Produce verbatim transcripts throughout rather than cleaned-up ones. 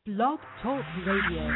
Blog Talk Radio.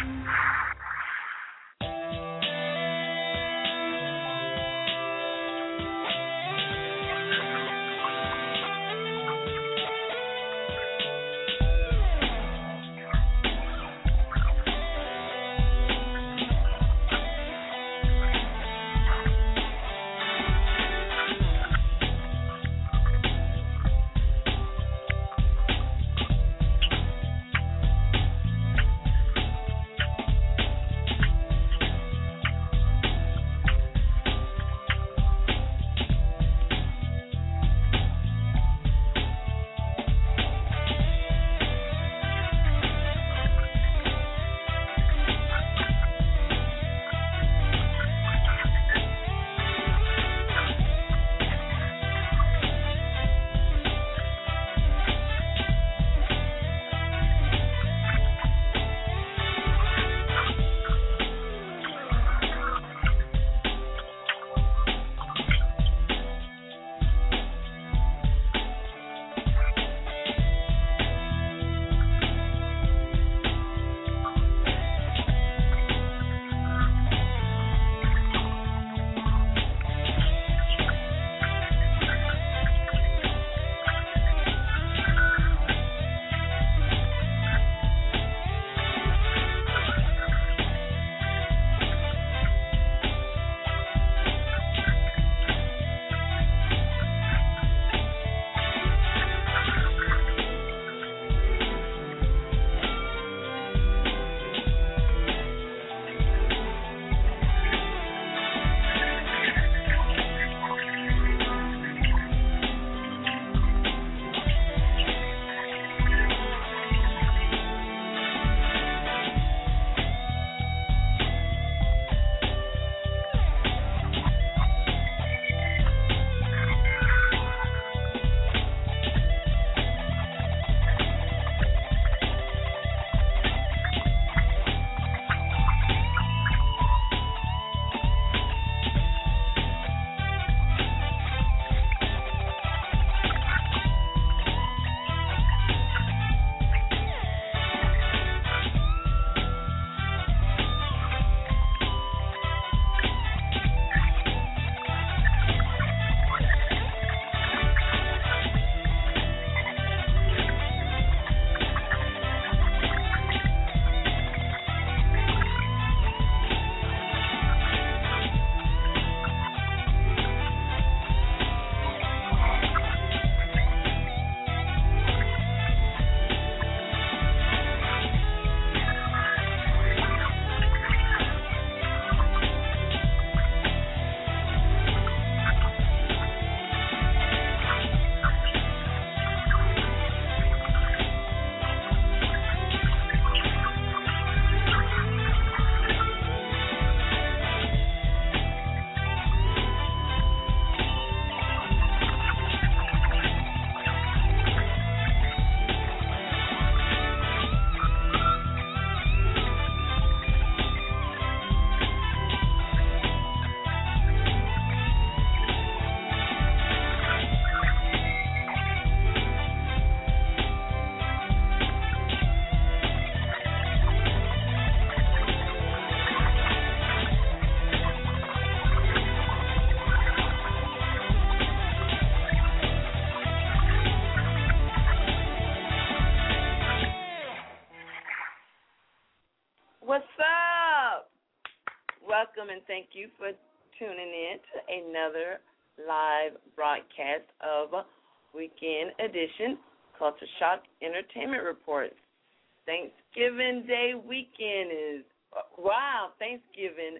Welcome and thank you for tuning in to another live broadcast of Weekend Edition Culture Shock Entertainment Reports. Thanksgiving Day weekend is, wow, Thanksgiving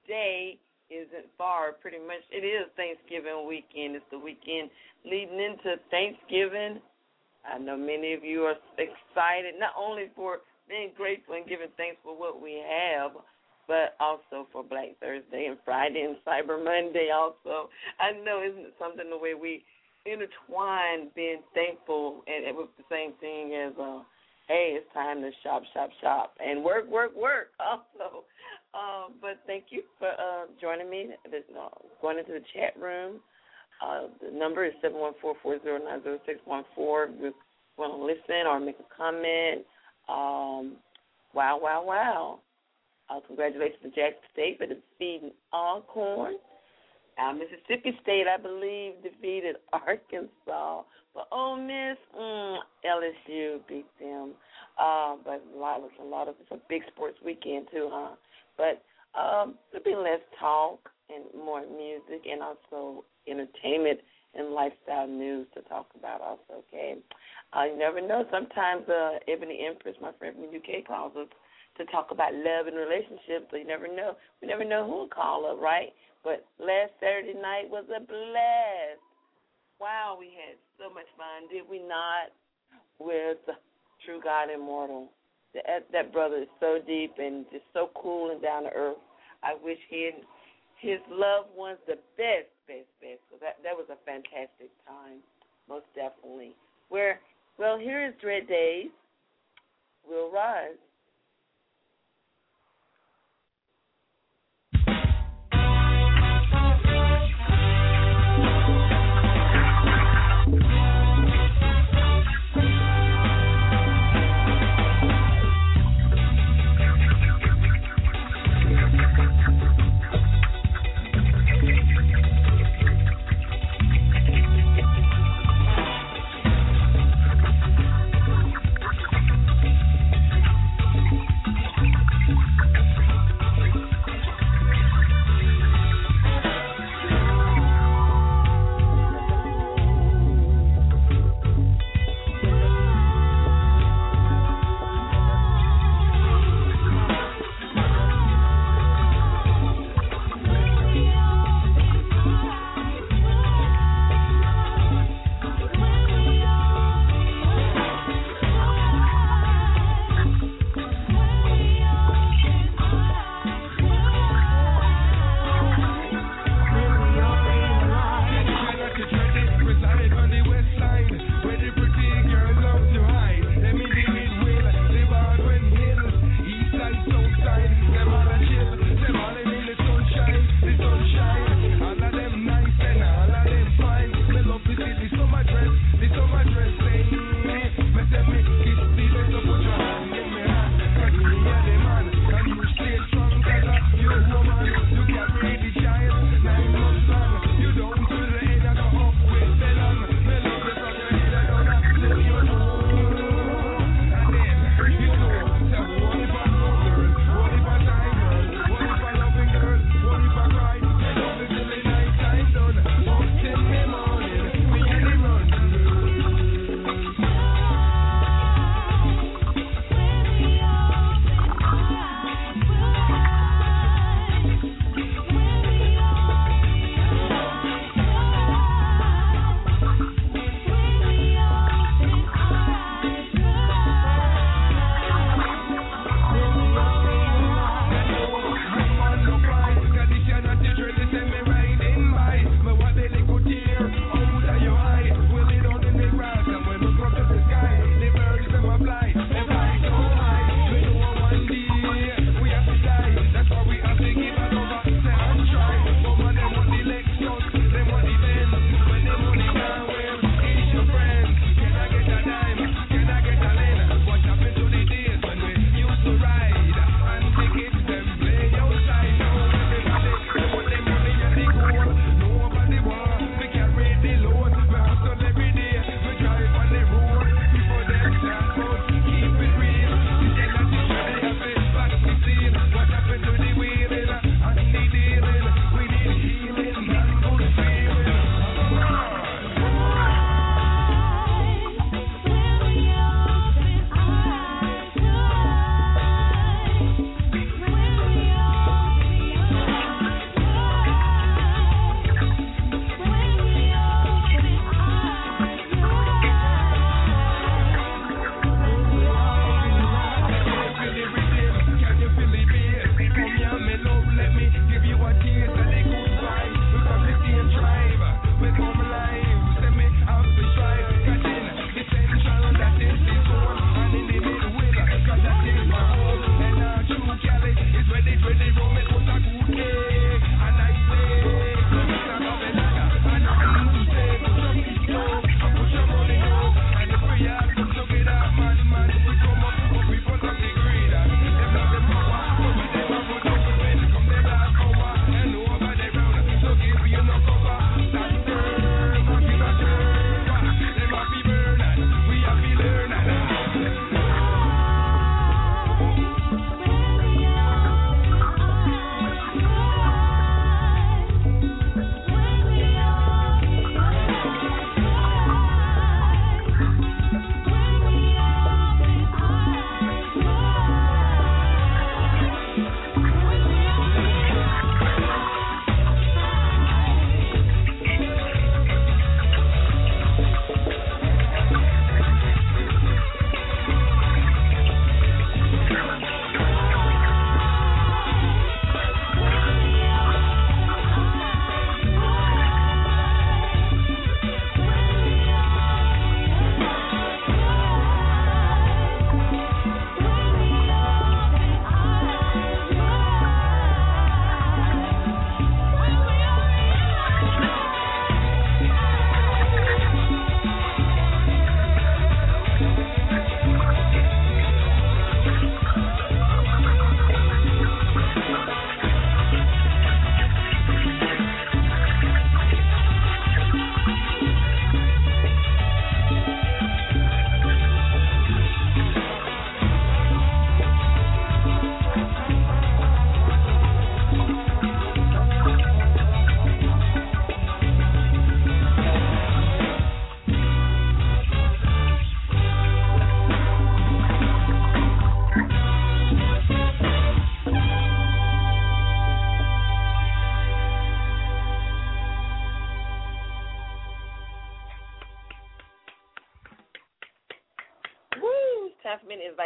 Day isn't far. Pretty much it is Thanksgiving weekend. It's the weekend leading into Thanksgiving. I know many of you are excited, not only for being grateful and giving thanks for what we have, but also for Black Thursday and Friday and Cyber Monday also. I know, isn't it something the way we intertwine being thankful and it was the same thing as, uh, hey, it's time to shop, shop, shop, and work, work, work also. Uh, but thank you for uh, joining me, this, uh, going into the chat room. Uh, the number is seven one four, four zero nine, zero six one four. If you want to listen or make a comment, Um, wow, wow, wow. Uh, congratulations to Jackson State for defeating Alcorn. Uh, Mississippi State, I believe, defeated Arkansas. But Ole Miss, mm, L S U beat them. Uh, but a lot, a lot of it's a big sports weekend too, huh? But um, there'll be less talk and more music, and also entertainment and lifestyle news to talk about. Also, okay. Uh, you never know. Sometimes uh, Ebony Empress, my friend from the U K, calls us to talk about love and relationships. So you never know. We never know who will call up, right? But last Saturday night was a blast. Wow, we had so much fun, did we not? With True God Immortal. That, that brother is so deep and just so cool and down to earth. I wish he and his loved ones the best, best, best. So that that was a fantastic time, most definitely. Where, well, here is Dread Days. We'll rise.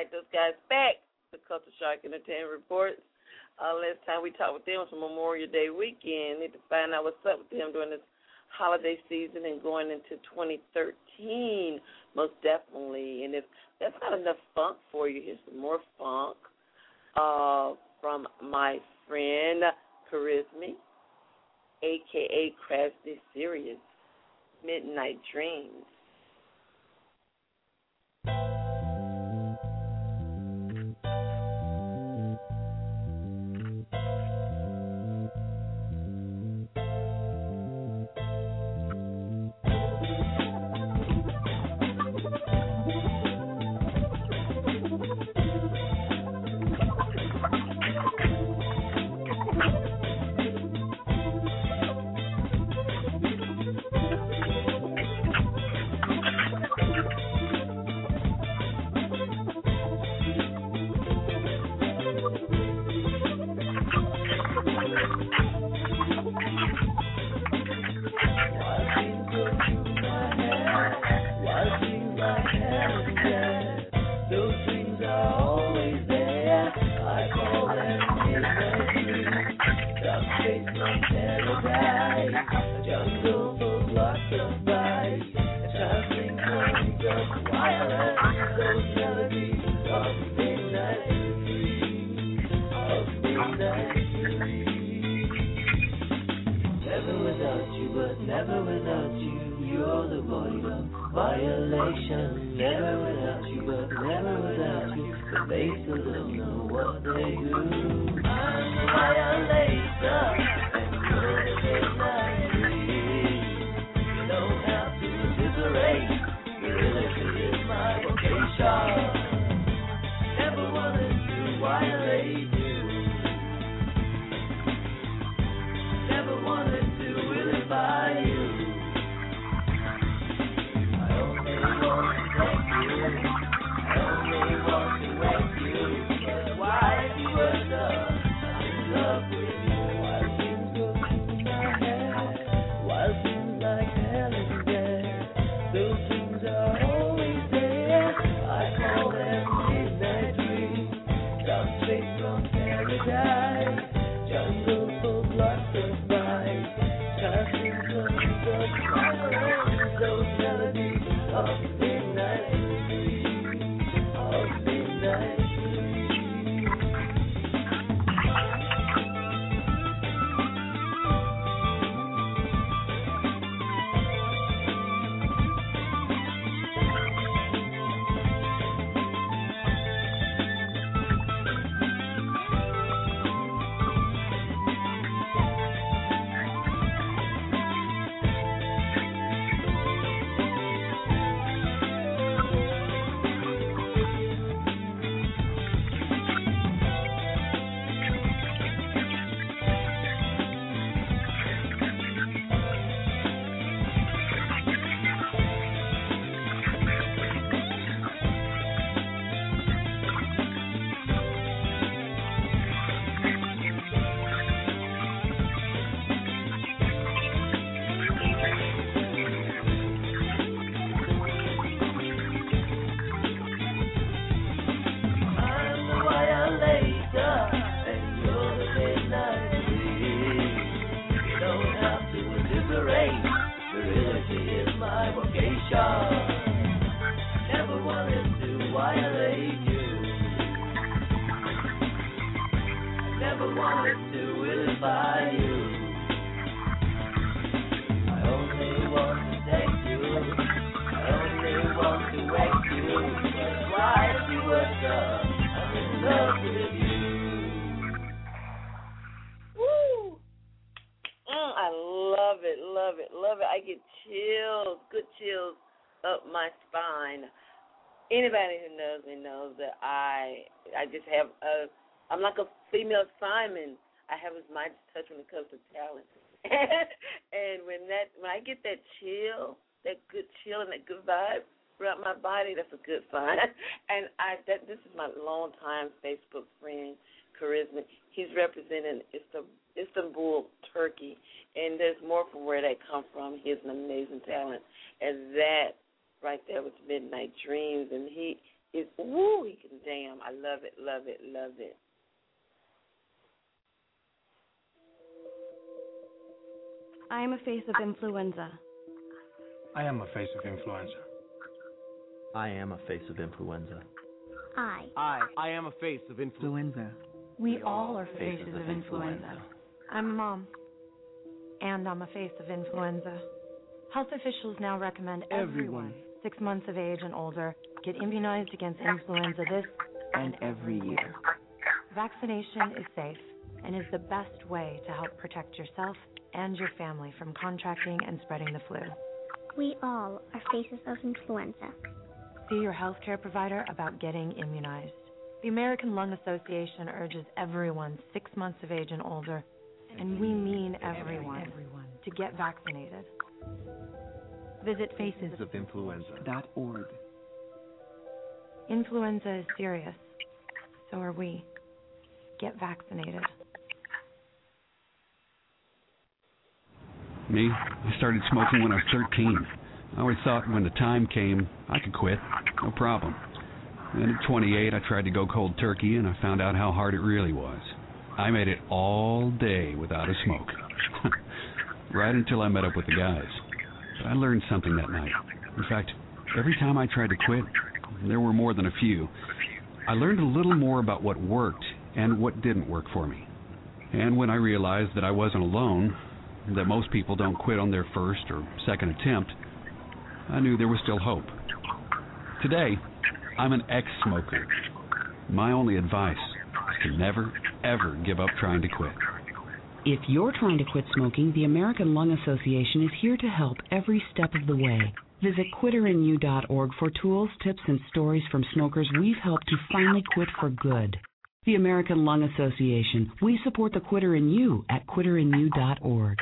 invite those guys back to Culture Shock Entertainment Reports. Uh, last time we talked with them was Memorial Day weekend. Need to find out what's up with them during this holiday season and going into twenty thirteen, most definitely. And if that's not enough funk for you, here's some more funk uh, from my friend Charisma, a k a. Crafty Serious, Midnight Dreams. Anybody who knows me knows that I I just have a I'm like a female Simon. I have as much touch when it comes to talent. And when that when I get that chill, that good chill and that good vibe throughout my body, that's a good sign. And I that this is my longtime Facebook friend, Charisma. He's representing Istanbul, Turkey, and there's more from where they come from. He has an amazing talent, and that right there was Midnight Dreams, and he is, woo, he can jam. I love it, love it, love it. I am a face of influenza. I am a face of influenza. I am a face of influenza. I. I. I am a face of influenza. We all are faces of influenza. I'm a mom, and I'm a face of influenza. Health officials now recommend everyone, six months of age and older, get immunized against influenza this And every year. Vaccination is safe and is the best way to help protect yourself and your family from contracting and spreading the flu. We all are faces of influenza. See your healthcare provider about getting immunized. The American Lung Association urges everyone six months of age and older, and we mean everyone, everyone. to get vaccinated. Visit faces of influenza Dot org. Influenza is serious. So are we. Get vaccinated. Me? I started smoking when I was thirteen. I always thought when the time came, I could quit. No problem. Then at twenty-eight, I tried to go cold turkey, and I found out how hard it really was. I made it all day without a smoke. Right until I met up with the guys. But I learned something that night. In fact, every time I tried to quit, there were more than a few, I learned a little more about what worked and what didn't work for me. And when I realized that I wasn't alone, that most people don't quit on their first or second attempt, I knew there was still hope. Today, I'm an ex-smoker. My only advice is to never, ever give up trying to quit. If you're trying to quit smoking, the American Lung Association is here to help every step of the way. Visit quitter in you dot org for tools, tips, and stories from smokers we've helped to finally quit for good. The American Lung Association. We support the Quitter in You at quitter in you dot org.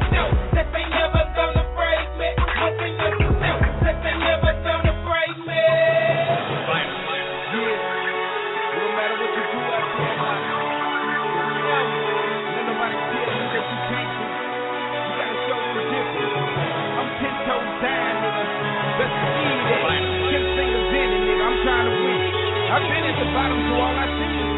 One thing that's for sure, that they never gonna break me. I've been at the bottom, so all I see is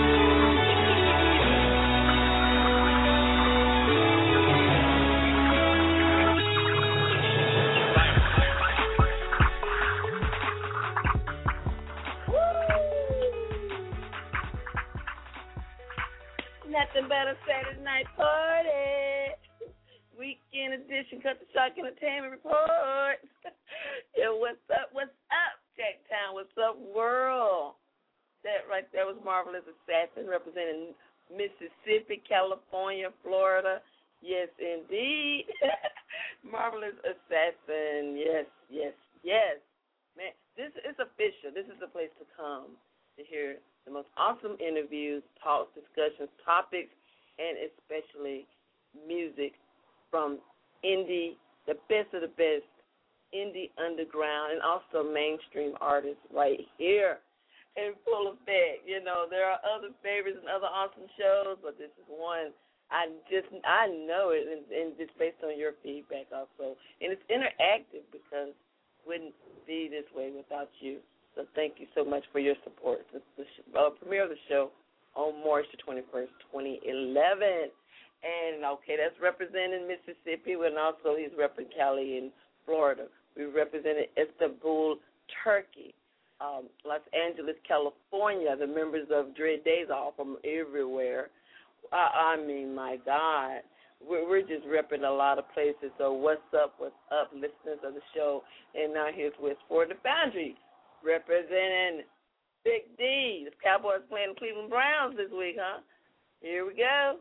nothing but a Saturday night party. Weekend edition, Cut the Shock Entertainment Report. Yo, what's up? What's up, Jacktown? What's up, world? That right there was Marvelous Assassin representing Mississippi, California, Florida. Yes, indeed. Marvelous Assassin. Yes, yes, yes. Man, this is official. This is the place to come to hear the most awesome interviews, talks, discussions, topics, and especially music from indie, the best of the best, indie underground, and also mainstream artists right here in full effect. You know, there are other favorites and other awesome shows, but this is one I just, I know it, and, and just based on your feedback also. And it's interactive because it wouldn't be this way without you. So thank you so much for your support. The, the uh, premiere of the show on March the twenty-first, twenty eleven. And, okay, that's representing Mississippi, and also he's representing Cali in Florida. We represented Istanbul, Turkey, um, Los Angeles, California. The members of Dread Days are from everywhere. I, I mean, my God. We're, we're just repping a lot of places. So what's up, what's up, listeners of the show? And now here's West for the Boundary. Representing Big D. The Cowboys playing the Cleveland Browns this week, huh? Here we go.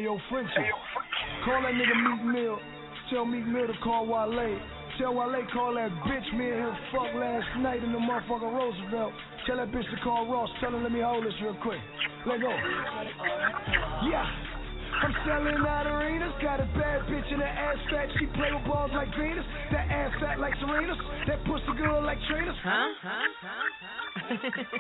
yo, Frenchie. Call that nigga Meek Mill. Tell Meek Mill to call Wale. Tell Wale call that bitch me and him fuck last night in the motherfucking Roosevelt. Tell that bitch to call Ross. Tell him let me hold this real quick. Let go. Yeah. I'm selling out arenas. Got a bad bitch in the ass fat. She play with balls like Venus. That ass fat like Serena's. That pussy girl like Trina's. Huh? Huh? Huh?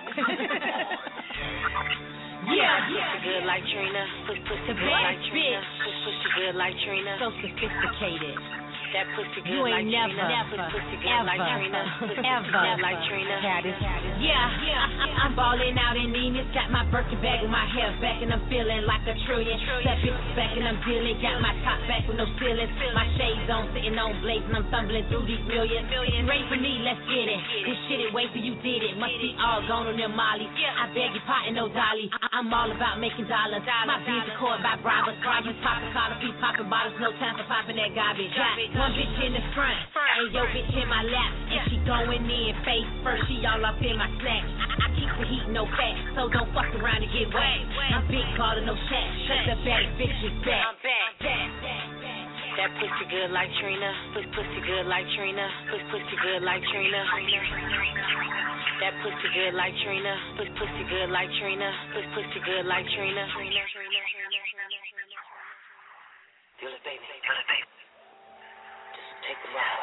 Yeah, pussy good like Trina. Pussy good like Trina. Pussy good like Trina. So sophisticated. That pussy good you like ain't never, Trina. Never, pussy good ever, like Trina. Pussy ever, good like Trina. Yeah, yeah, I'm balling out in Venus. Got my Birkin bag with my hair back and I'm feeling like a trillion. That bitch back and I'm dealing. Got my top back with no ceilings. My shades on, sitting on blades and I'm stumbling through these millions. Ready for me, let's get it. This shit it, wait till you did it. Must be all gone on them molly. I beg you, pot and no dolly. I- I'm all about making dollars. My beans are caught by robbers. Robbers popping collar, feet popping bottles. No time for popping that garbage. Got one bitch in the front, and yo bitch in my lap, and she going in face first. She all up in my snatch. I, I keep the heat, no fat, so don't fuck around and get wet. I'm big baller, no shack. Cause the bad bitch is back. I'm back. That pussy good like Trina. Pussy pussy good like Trina. Pussy pussy good like Trina. That pussy good like Trina. Pussy pussy good like Trina. Pussy pussy good like Trina. Feel it, baby. Feel it, baby. Take the ride.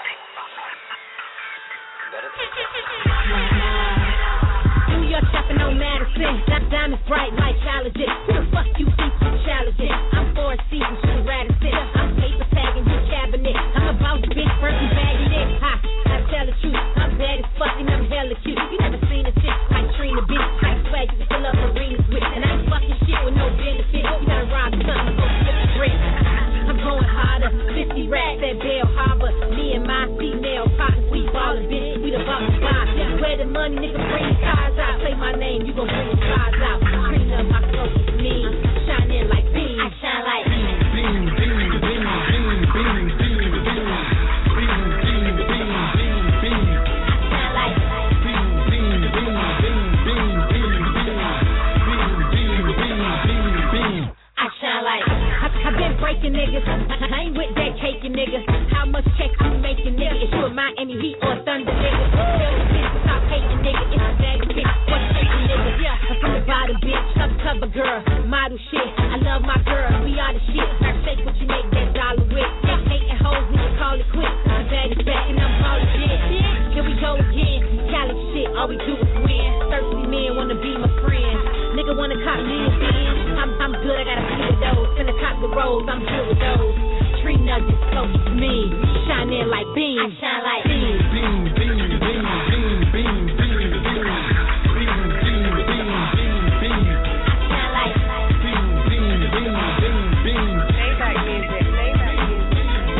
New York shopping on Madison. Diamonds bright like challenges. Who the fuck you think you challenging? I'm four seasons, should Radisson. I'm paper tagging your cabinet. I'm about to big person bagging it. Ha, I tell the truth. I'm bad as fuck and I'm hella cute. You never seen a chick like Trina bitch. Like swag you can fill up arenas with. And I ain't fucking shit with no benefit. You gotta rob something, go flip the brick. I'm going harder, fifty racks at Bell Harbor. Me and my female partners, we ballin', bitch, we the ball spot. Where the money, nigga, bring the cars out. Play my name, you gon' bring the cars out. Bring up my clothes with me, shining like beams. I shine like beams. Beam, beam, beam, beam, beam, beam, beam, beam, beam, beam, beam, beam. Shine like beam, beam, beam, beam, beam, beam, beam, beam, beam, beam, beam. I shine like. I've been breaking niggas. I ain't with that caking niggas. How much check you making, nigga? Is you a Miami Heat or Thunder, nigga? Tell the bitch to stop hating, nigga. It's a bad bitch. What's shaking, nigga? Yeah, I'm from the bottom, bitch. Cover, cover girl. Model shit. I love my girl. We are the shit. Now shake what you make that dollar with. Yeah, hating hoes, nigga, call it quit. Cause the bag is back and I'm all shit. Here we go again. Cali shit. All we do is win. Thirsty men wanna be my friend. Nigga wanna cop me a bin. I'm, I'm good. I got a few of those. Finna cop the rolls. I'm good with those. Tree nuggets close to me. Shining like beams. I shine like beams. Beam, beam, beam, beam, beam, beam, beam, beam, beam, beam, beam. Shine like beam, beam, beam, beam, beam. Playback music. Playback music.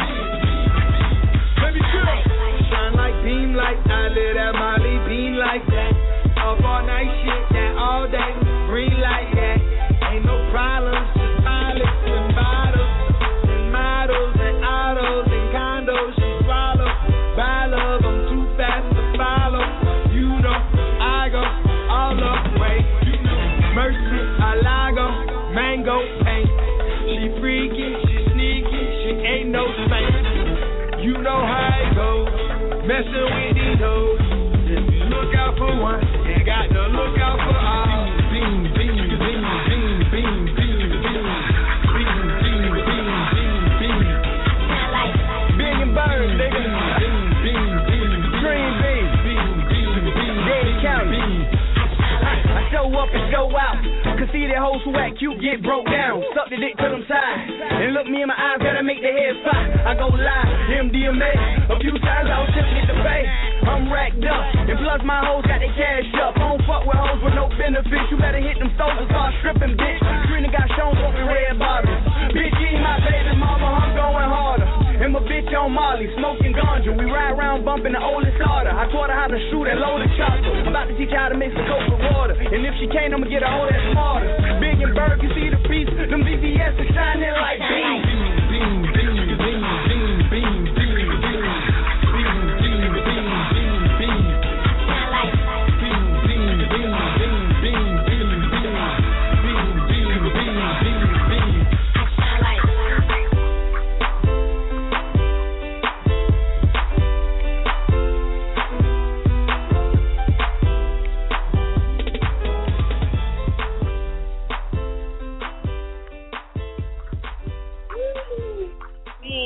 Baby girl, shine like beam like I live that Molly beam like that. Up all night shit that all day. Green like that. Ain't no problems. Just pilots and bottles and models and autos and condos. She swallow. By love, I'm too fast to follow. You know, I go all the way. You know, Mercy, Alago, mango paint. She freaky, she sneaky, she ain't no saint. You know how it goes, messing with these hoes. If you look out for one, you got to look out for all. Beam, beam, beam, beam, beam, beam, beam, beam, beam, beam, beam, beam. Big and bird, nigga. Beam, beam, beam, green beam, beam, beam, beam, Dade County. I show up and show out. Cause see that hoes who act cute get broke down. Suck the dick to them sides. And look me in my eyes, gotta make the head pop. I go live, M D M A. A few times I was simply the pay. I'm racked up. And plus my hoes got their cash up. I don't fuck with hoes with no benefits. You better hit them stores and start stripping, bitch. Trina got shown smoking red bottles. Bitch, you ain't my baby mama, I'm going harder. And my bitch on Molly, smoking ganja. We ride around bumping the oldest order. I taught her how to shoot and load a chopper. I'm about to teach her how to mix the coke with water. And if she can't, I'ma get her whole that smarter. Big and Berg, you see the piece? Them V V S are shining like beams. Beam, beam, beam, beam, beam, beam, beam, beam, beam, beam, beam, beam, beam. Shine like beam, beam, beam, beam, beam, beam, beam, beam, beam, beam, beam, beam.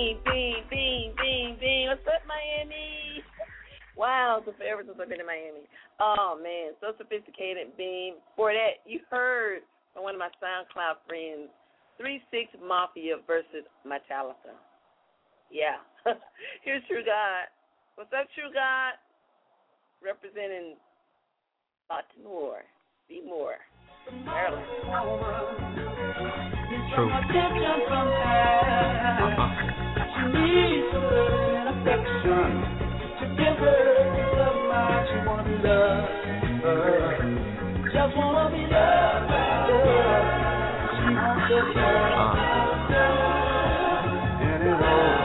Bean, Bean, Bean, Bean, Bean. What's up, Miami? Wow, so forever since I've been in Miami. Oh, man, so sophisticated, Bean. For that, you heard from one of my SoundCloud friends, three six Mafia versus Metallica. Yeah. Here's True God. What's up, True God? Representing Baltimore. Be more. Maryland. True. Uh-huh. She needs a little affection. To give her the mind she wanna be loved. Just wanna be loved. She wants to love. And it all.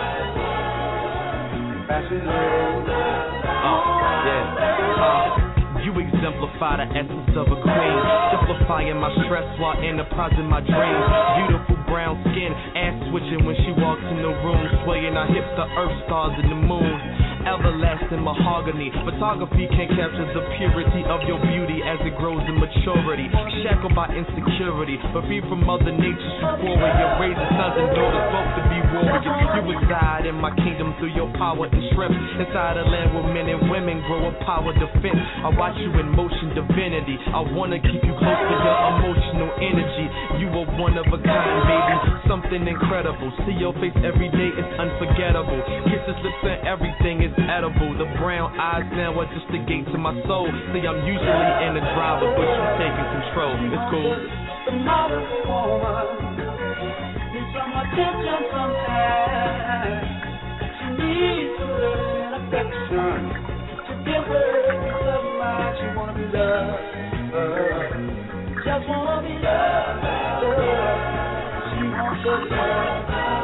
Fascinating. Oh, yeah. Uh. You exemplify the essence of a queen, simplifying my stress while enterprising my dreams. Beautiful brown skin, ass switching when she walks in the room, swaying our hips to earth, stars, and the moon. Everlasting mahogany, photography can't capture the purity of your beauty as it grows in maturity. Shackled by insecurity, but free from Mother Nature's euphoria. Raising sons and daughters both to be warriors. You reside in my kingdom through your power and strength. Inside a land where men and women grow a power defense. I watch you in motion, divinity. I wanna keep you close to your emotional energy. You are one of a kind, baby, something incredible. See your face every day, it's unforgettable. Kisses, lips, and everything is edible. The brown eyes now are just the gate to my soul. See, I'm usually in the driver, but you taking control. It's cool. The modern woman needs some attention sometimes. She needs a little affection. To give her the mind she wanna be loved. Just wanna be loved. She wants to love.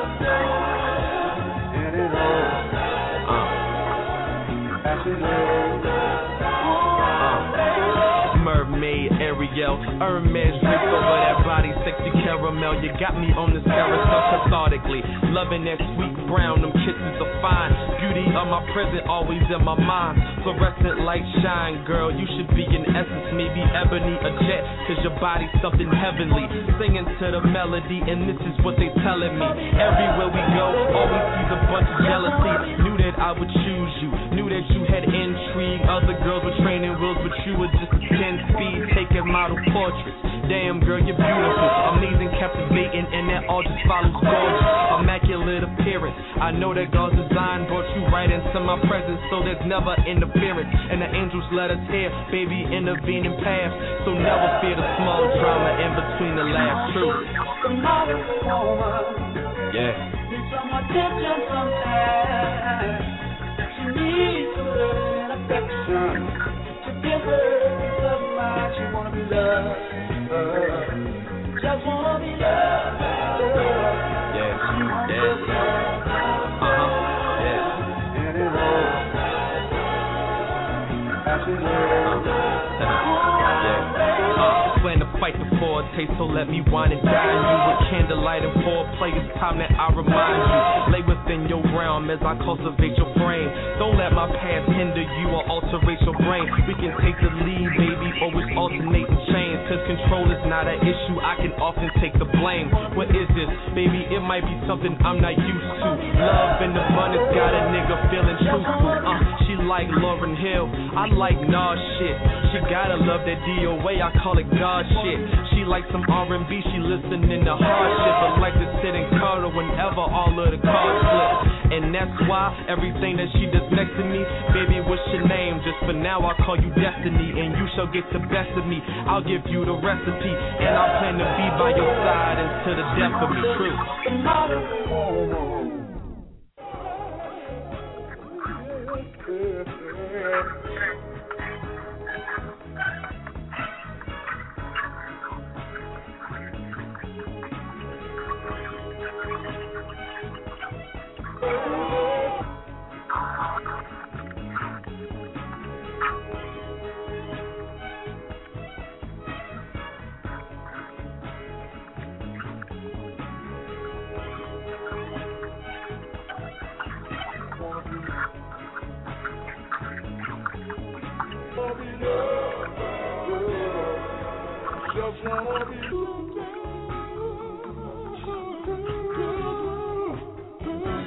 And it all. Mermaid, Ariel, Hermes, drip over that body, sexy caramel. You got me on this carousel cathartically, loving that sweet brown. Them kisses are fine. Beauty of my present, always in my mind. Fluorescent light shine, girl. You should be in essence, maybe ebony, a jet, cause your body's something heavenly. Singing to the melody, and this is what they telling me. Everywhere we go, always sees a bunch of jealousy. Knew that I would choose you. Knew that you had intrigue. Other girls were training wheels, but you were just a ten speed, taking model portraits. Damn, girl, you're beautiful, amazing, captivating, and that all just follows gorgeous. Immaculate appearance. I know that God's design brought you right into my presence, so there's never interference. And the angels let us hear, baby, intervening paths. So never fear the small drama in between the laughs. True. Yeah. Need some attention sometimes. She needs a little affection. To give her the mind she wanna be loved. Just wanna be loved. Yeah, yeah. Uh-huh, yeah. And it all. Yeah. Uh, plan to fight the forte, so let me wine and dine you with candlelight and foreplay. It's time that I remind you, lay within your realm as I cultivate your frame. Don't let my past hinder you or alterate your brain. We can take the lead, baby, or it's alternating chains. Cause control is not an issue, I can often take the blame. What is this? Baby, it might be something I'm not used to. Love and abundance got a nigga feeling truthful. Uh, she like Lauryn Hill, I like Nas shit. She gotta love that D O A, I call it God shit. She like some R and B, she listening to hard shit, but like to sit and cuddle whenever all of the cards flip. And that's why everything that she does next to me, baby, what's your name? Just for now, I'll call you Destiny, and you shall get the best of me. I'll give you the recipe, and I plan to be by your side until the death of me. True. Just wanna be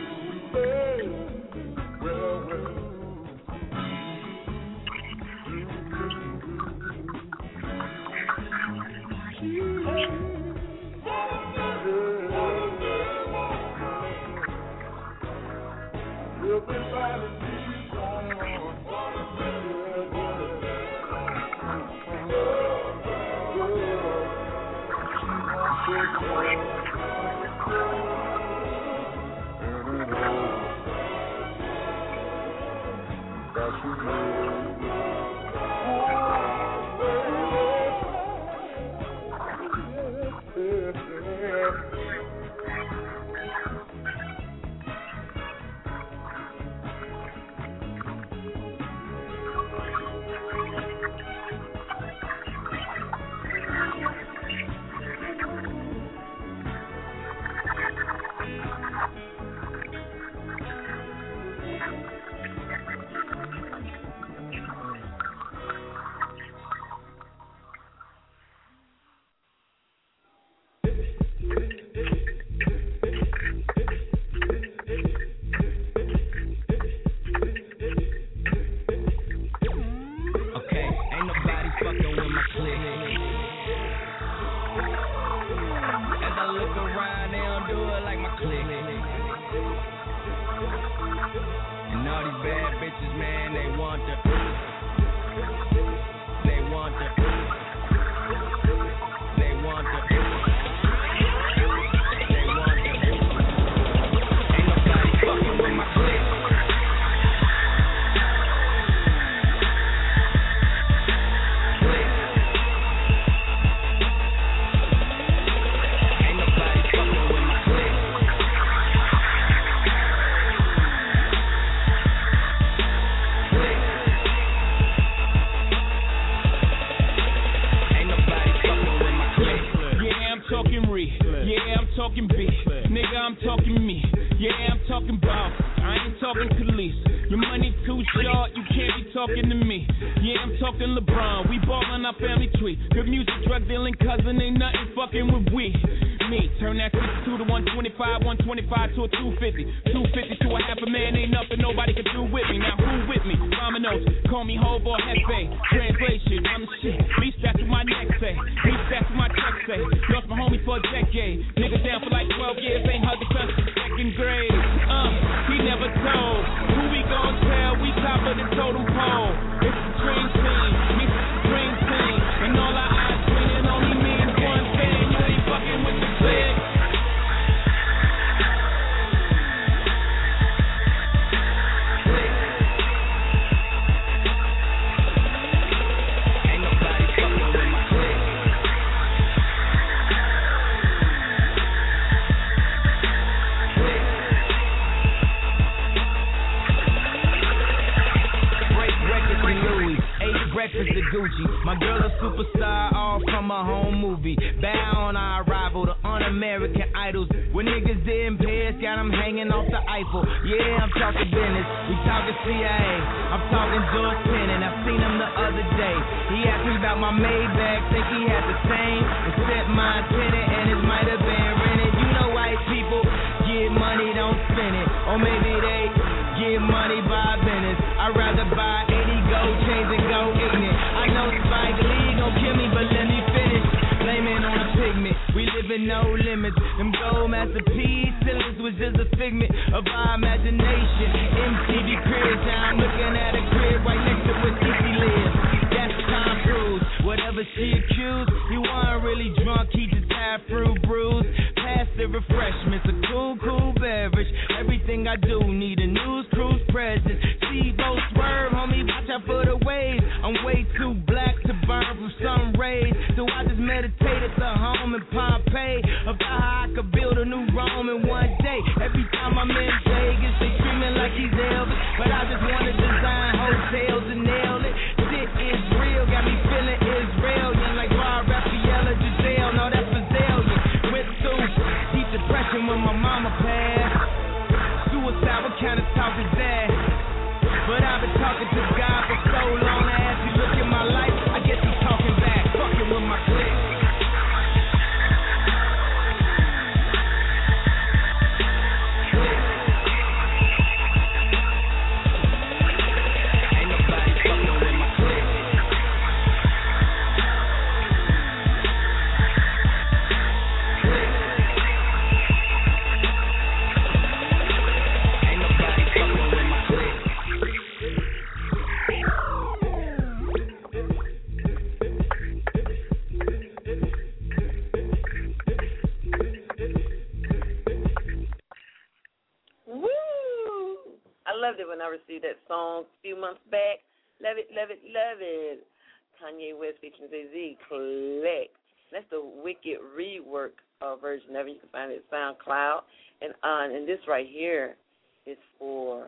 when I received that song a few months back. Love it, love it, love it. Kanye West featuring Jay-Z, Collect. That's the Wicked rework uh, version of it. You can find it at SoundCloud. And, uh, and this right here is for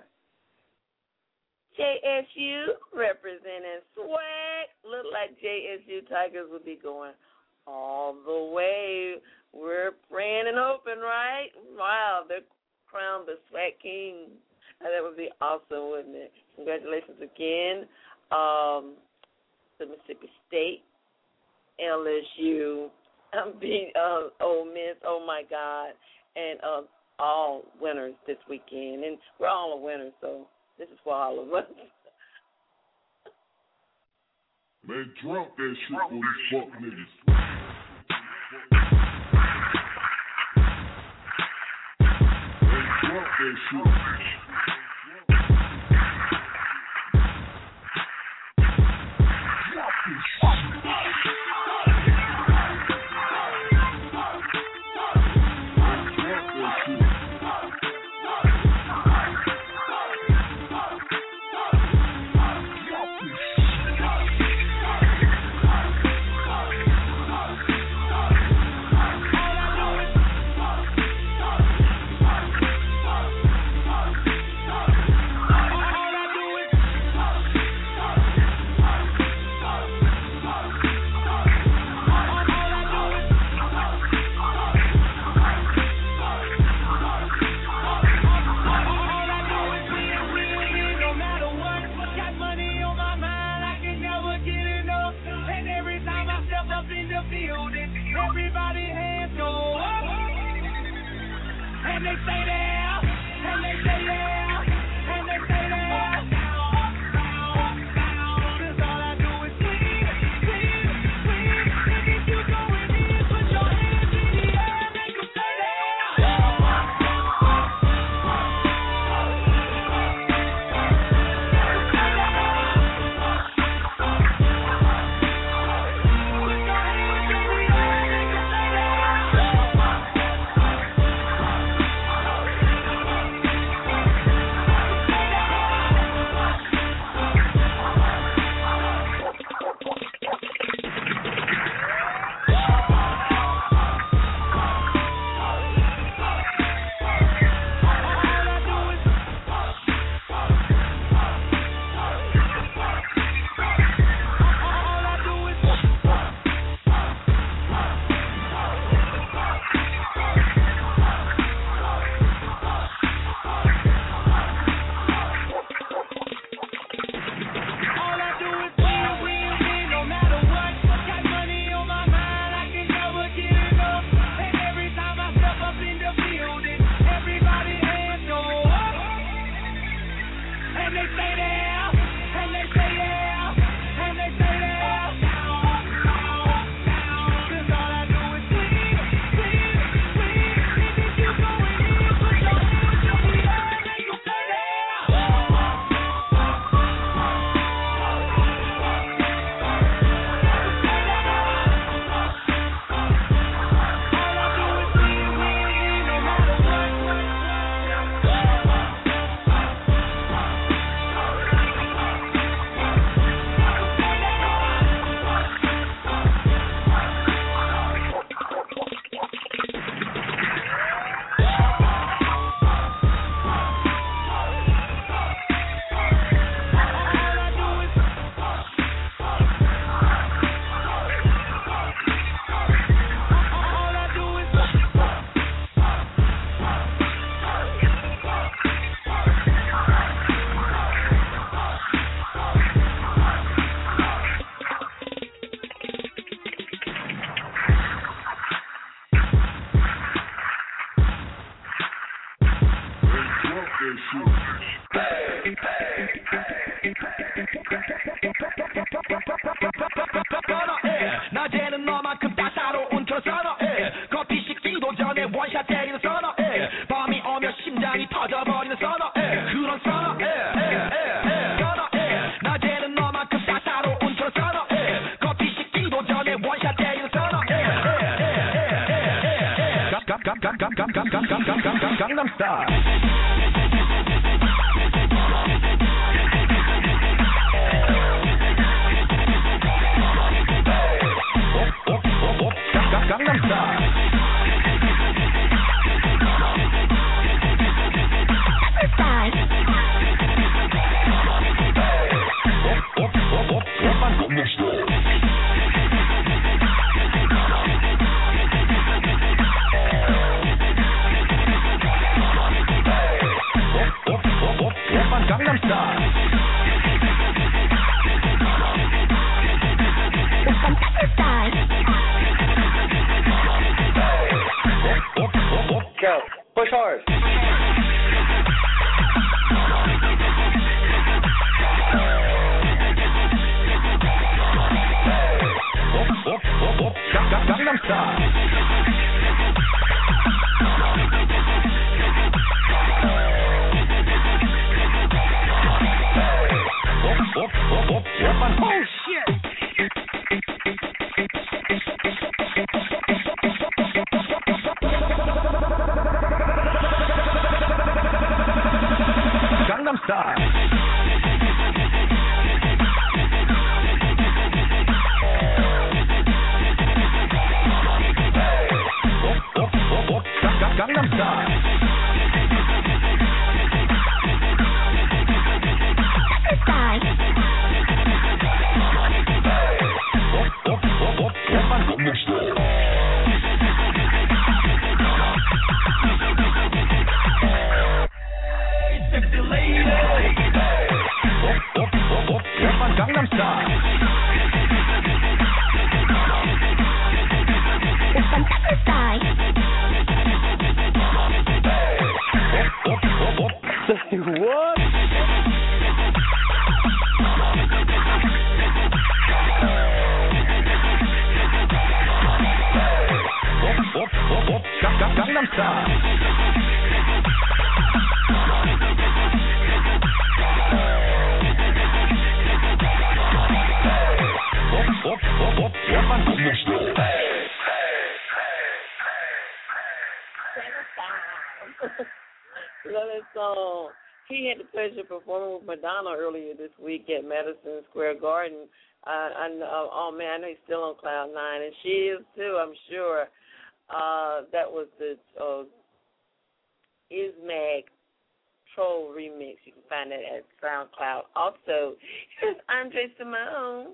J S U representing swag. Look like J S U Tigers will be going all the way. We're praying and hoping, right? Wow, they're crowned the swag king. That would be awesome, wouldn't it? Congratulations again um, to Mississippi State, L S U, um, beat uh, Ole Miss, oh my God, and uh, all winners this weekend. And we're all a winner, so this is for all of us. Man, drop that shit for these fuck niggas. Man, drop that shit. Gangnam Style. Gangnam Style. Gangnam Style. Go. Push hard. Gangnam Style. Oh shit! Gangnam Style. Gangnam Style. Gangnam Style. What? Gangnam Style. Love that song. He had the pleasure of performing with Madonna earlier this week at Madison Square Garden. Uh, I know, oh man, I know he's still on cloud nine, and she is too, I'm sure. Uh, that was the uh, Ismag Troll remix. You can find that at SoundCloud. Also, here's Andre Simone.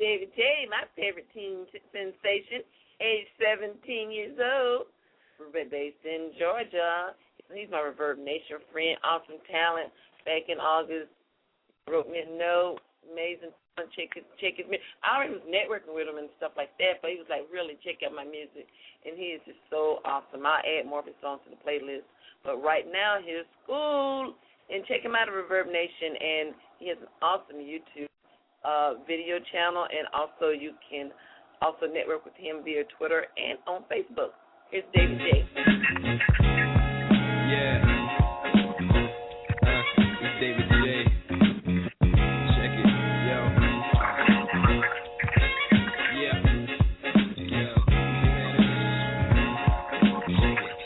David J., my favorite teen t- sensation, age seventeen years old, based in Georgia. He's my Reverb Nation friend, awesome talent. Back in August, wrote me a note, amazing. Check his, check his music. I already was networking with him and stuff like that, but he was like, really, check out my music. And he is just so awesome. I'll add more of his songs to the playlist. But right now, here's School. And check him out at Reverb Nation. And he has an awesome YouTube uh, video channel. And also, you can also network with him via Twitter and on Facebook. Here's David J. Yeah. Uh, it's David J. Check it. Yo. Yeah. Yo. Check it.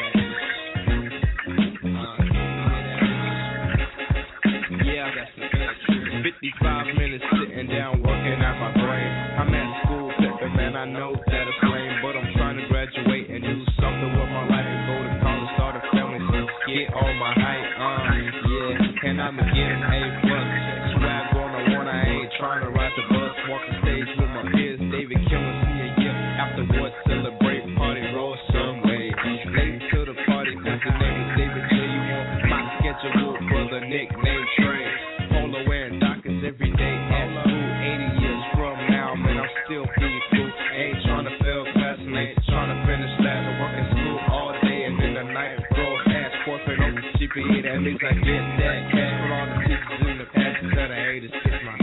Uh, yeah. fifty-five minutes sitting down working out my brain. I'm at school, Pepper, man, I know that it's lame, but I'm trying to graduate and do something with my life and go to college, start a family, get all my height, uh, yeah, and I'ma get an A plus, swag on the one, I ain't trying to ride the bus, walk the stage with my peers, David Killing senior year, afterwards celebrate, party, roll some way, late to the party, cause the name is David J, you want my schedule for the nickname Trey, polo wearing Dockers every day at school, eighty years from now, man, I'm still pretty cool, ain't trying to fail class, and ain't trying to finish last, I work in school all day, and in the night, grow ass, forfeit on the G P A, that means I get that cash, with all the teachers in the past, instead of haters, kiss my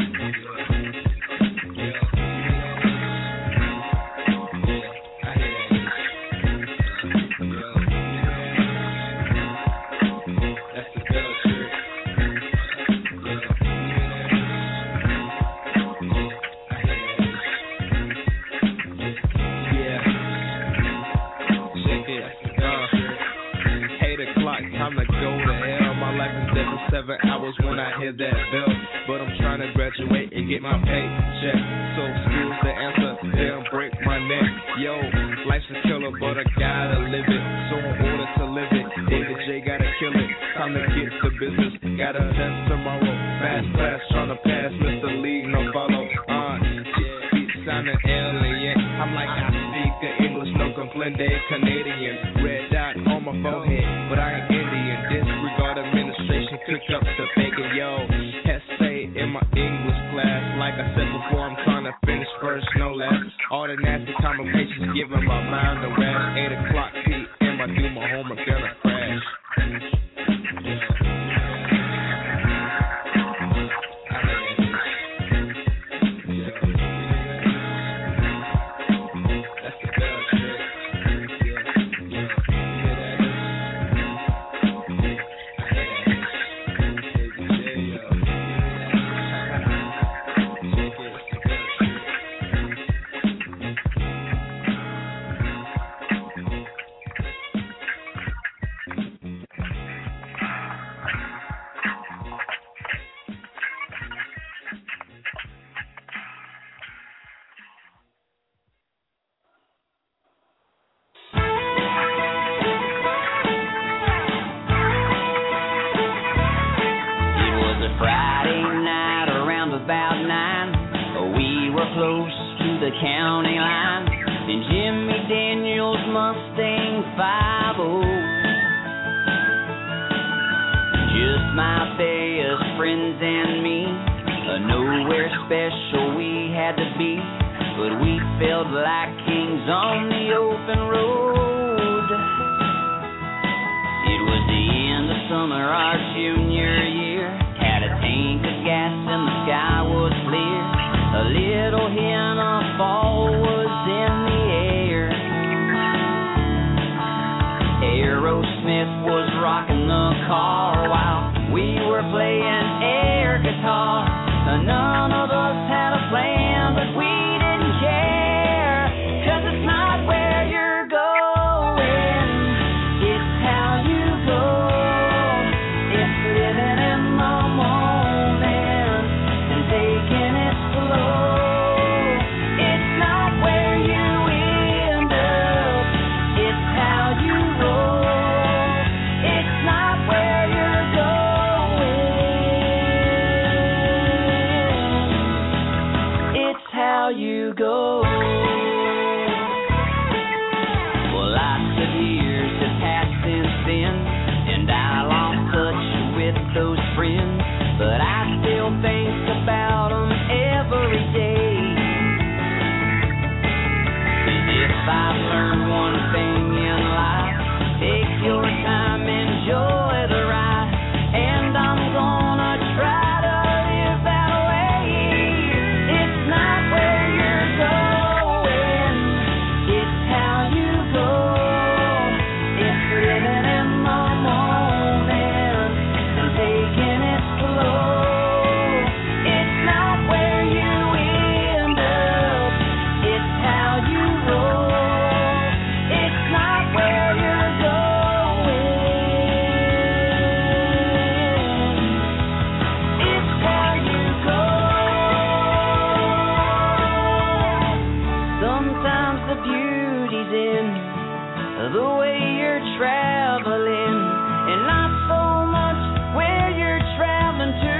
seven hours when I hear that bell, but I'm trying to graduate and get my paycheck. So school's the answer, they'll break my neck. Yo, life's a killer, but I gotta live it. So in order to live it, David J gotta kill it. Time to get to business, got a test tomorrow. Fast class, trying to pass Mister League, no follow. Uh, beat sounding alien. I'm like I speak English, no comprende Canadian. Red dot on my forehead, but I ain't Indian. Disregard administration, cook up the bacon, yo. Essay in my English class. Like I said before, I'm trying to finish first, no last. All the nasty complications giving my mind a rash. eight o'clock P M, I do my homework, then I crash. traveling, and not so much where you're traveling to.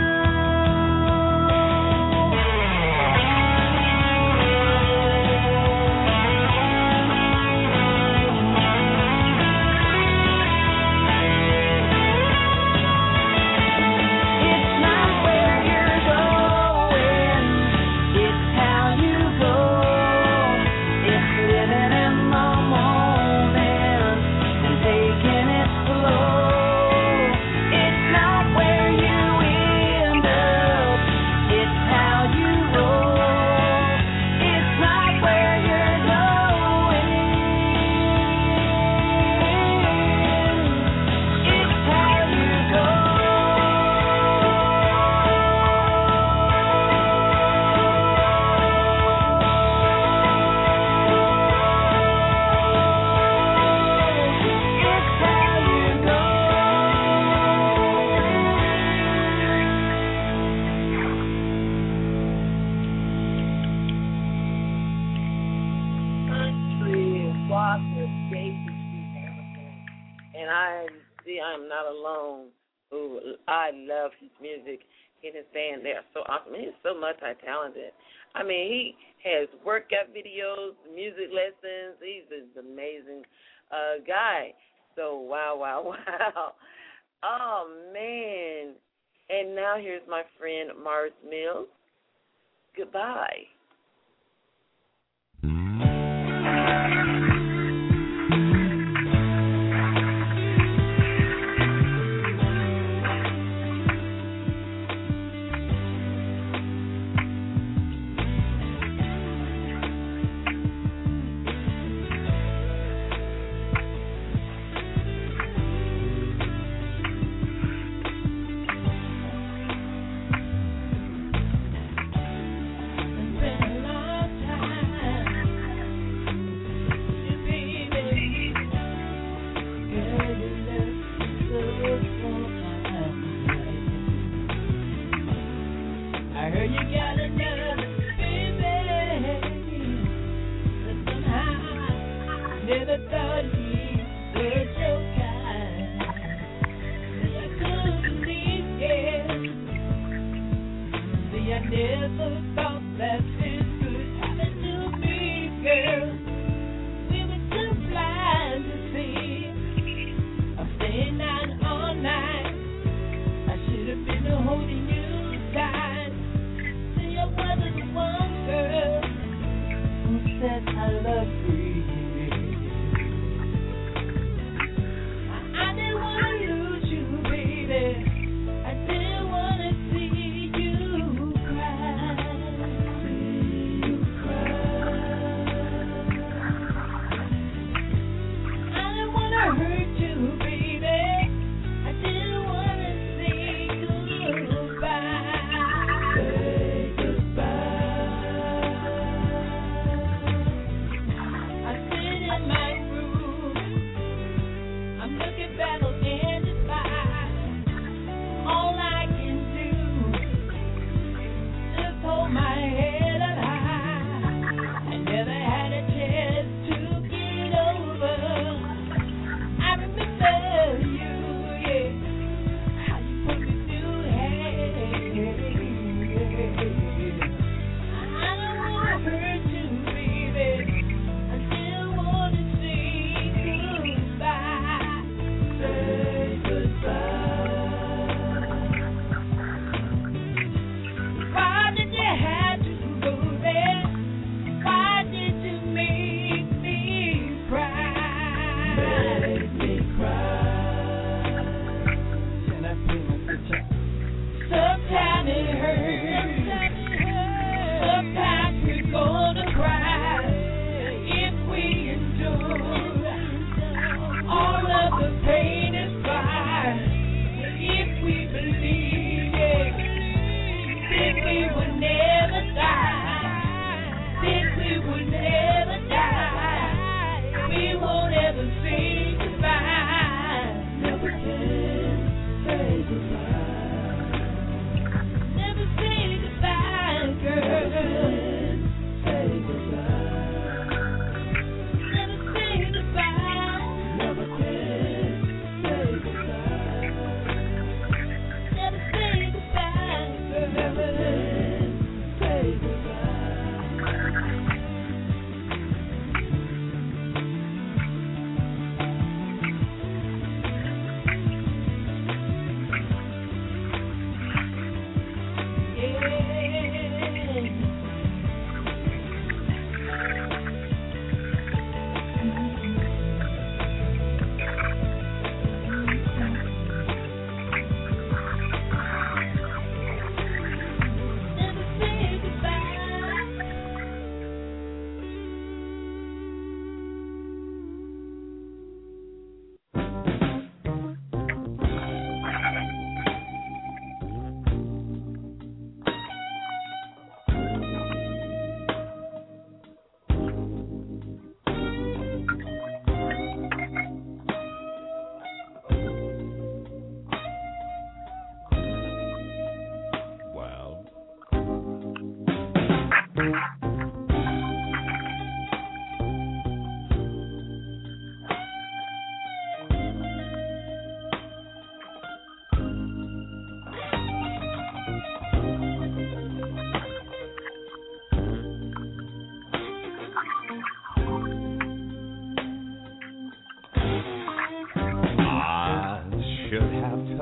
I'm not alone. Ooh, I love his music. He and his band, they are so awesome. He's so multi-talented. I mean, he has workout videos, music lessons. He's an amazing uh, guy. So, wow, wow, wow. Oh, man. And now here's my friend Mars Mills. Goodbye. I didn't wanna see you cry.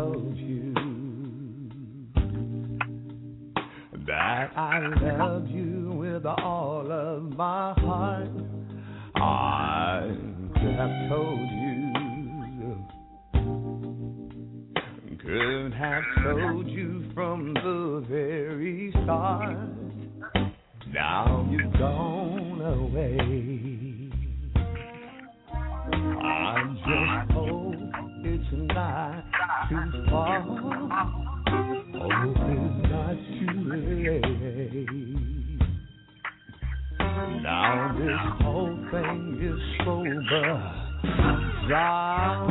told you that I love you with all of my heart, I could have told you, could have told you from the very start. Now you've gone away. I just hope it's not too far. Hope it's not too late. Now this whole thing is so bizarre.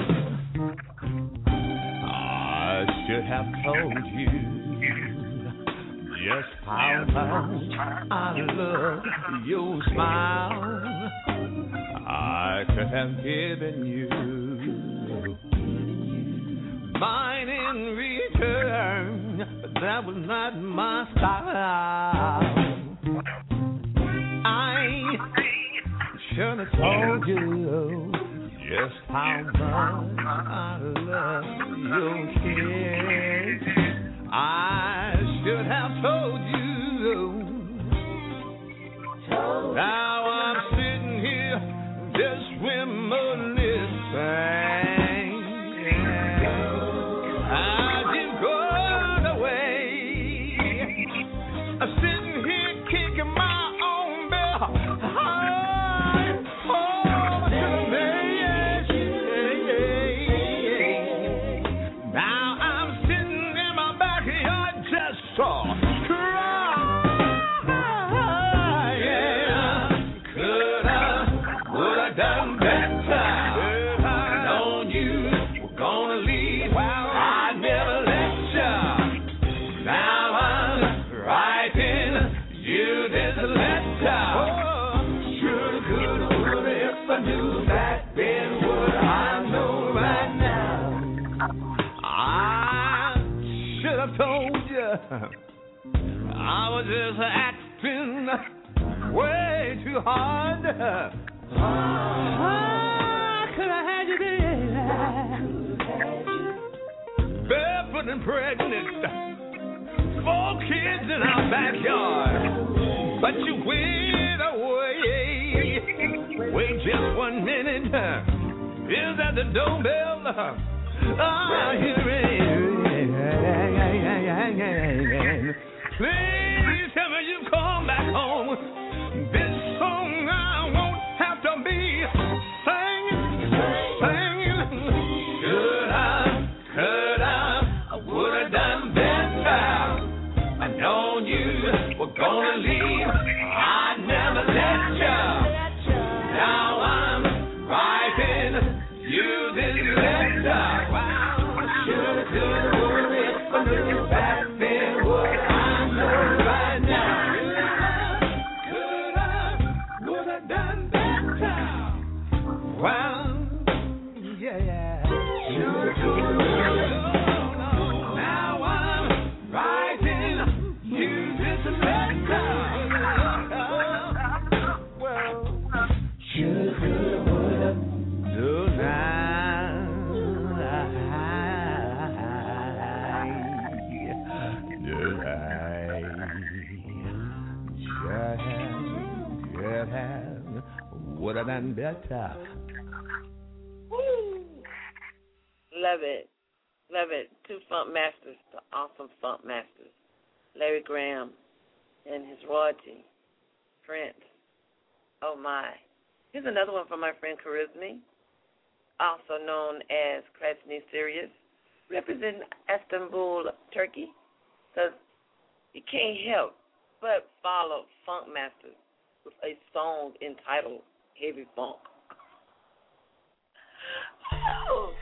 I should have told you just how much I love your smile. I could have given you mine in return, but that was not my style. I should have told you just how much I love your kiss. I should have told you. Now I'm sitting here just reminiscing. As you've gone away, I'm sitting here kicking my own bell. Oh, now I'm sitting in my backyard just so done better. If I'd known you were gonna leave, I'd never let you. Now I'm writing you this letter. Shoulda, coulda, woulda, if I knew back then what I know right now. I should have told you I was just acting way too hard. I could have had you there, barefoot and pregnant, four kids in our backyard, but you went away. Wait just one minute, is that the doorbell? I hear it. Please tell me you come back home. This song I won't have to be singing, singing. Should I, could I, I would have done better. I known you were gonna leave, I never let you. Now I'm writing you this letter. Wow, shoulda, coulda, woulda, if I knew back then what I know right now. Well, yeah, yeah. Sure, sure. Now I'm writing you this letter. Well, sure, sure, would do now. Do I? Should have, should have, would have done better. Woo! Love it. Love it. Two funk masters, the awesome funk masters. Larry Graham and his royalty, Prince. Oh, my. Here's another one from my friend Charisma, also known as Krasny Sirius, representing Istanbul, Turkey, because you can't help but follow funk masters with a song entitled Heavy Funk. Oh.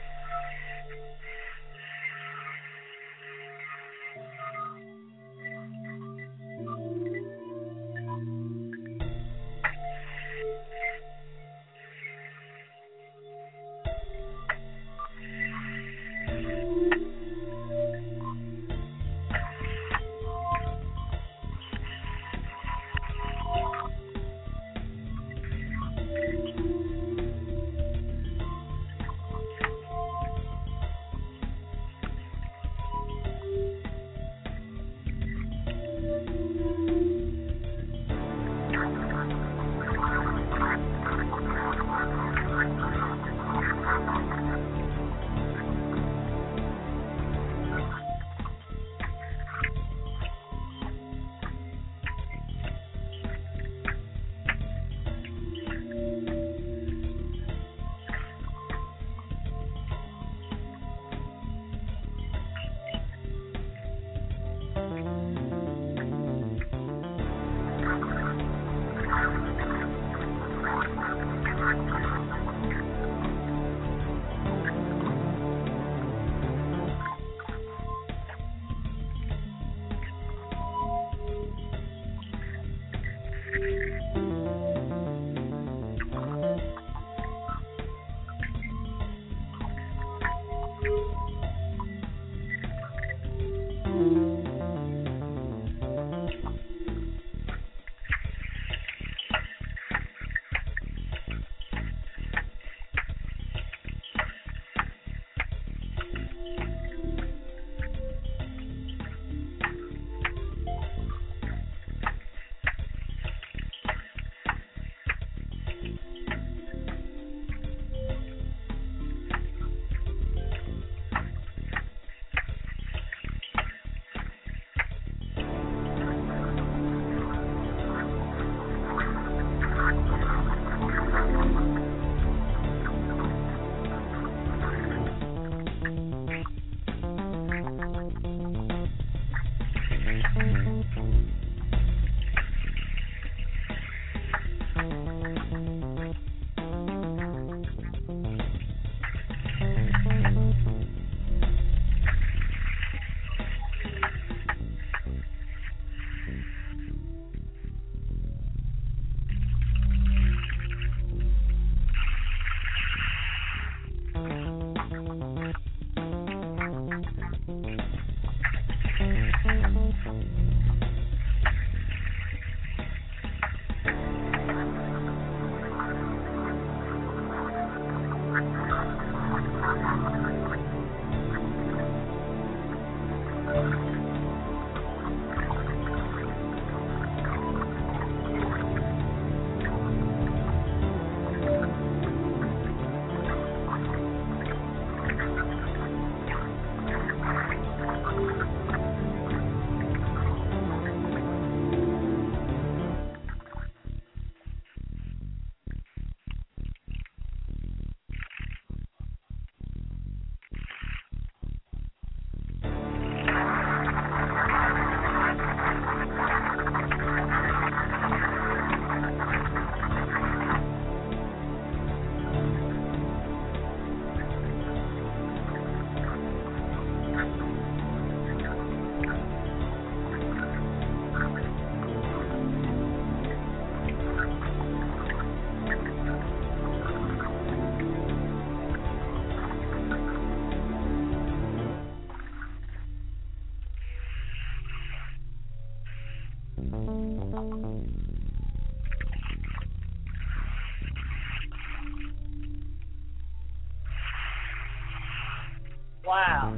Wow.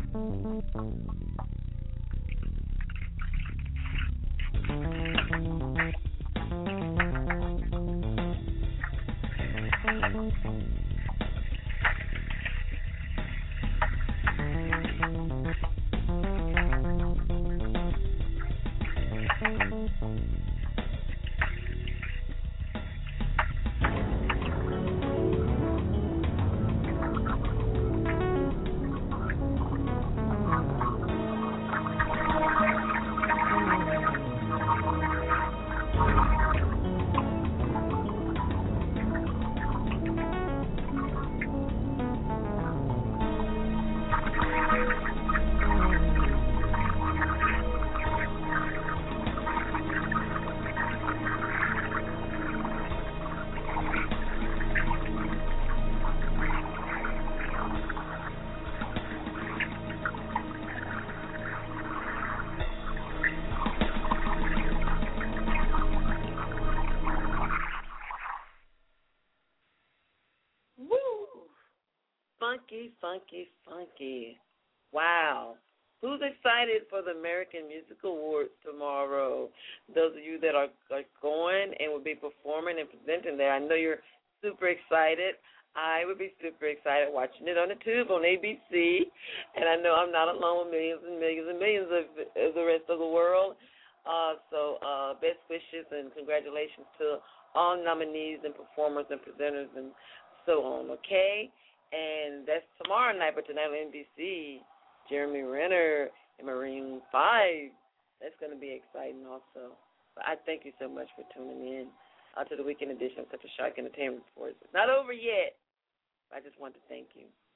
Funky, funky, funky. Wow. Who's excited for the American Music Awards tomorrow? Those of you that are, are going and will be performing and presenting there, I know you're super excited. I would be super excited watching it on the tube on A B C. And I know I'm not alone with millions and millions and millions of, of the rest of the world. Uh, so uh, best wishes and congratulations to all nominees and performers and presenters and so on, okay? And that's tomorrow night, but tonight on N B C, Jeremy Renner and Maroon five. That's going to be exciting also. But I thank you so much for tuning in uh, to the weekend edition of Culture Shock Entertainment Reports. It's not over yet. I just want to thank you.